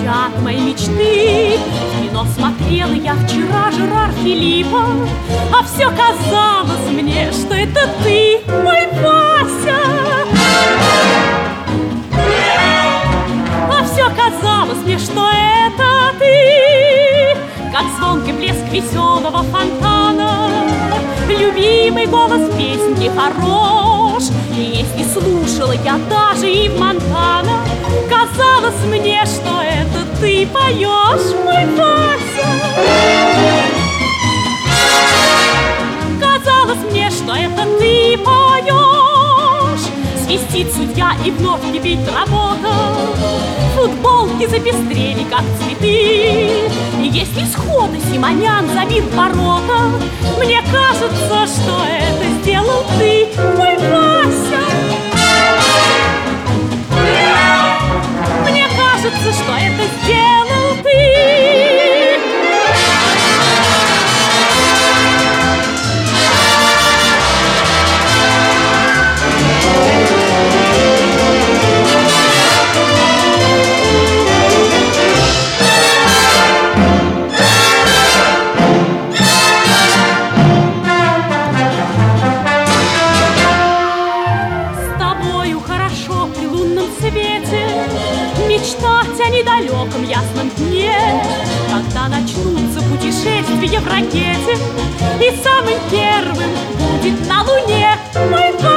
звучат мои мечты. В кино смотрела я вчера Жерар Филиппа, а все казалось мне, что это ты, мой Вася. А все казалось мне, что это ты, как звонкий блеск веселого фонтана. Любимый голос песенки хорош, и если слушала я даже и в Монтана, казалось мне, что это ты поешь, мой Вася. Казалось мне, что это ты поешь. Свистит судья и вновь кипит работа, футболки запестрели, как цветы. И если сходу Симонян забил ворота, мне кажется, что это сделал ты, мой Вася. Мне кажется, что это сделал ты. Мечтать о недалеком ясном дне, когда начнутся путешествия в ракете, и самым первым будет на Луне мой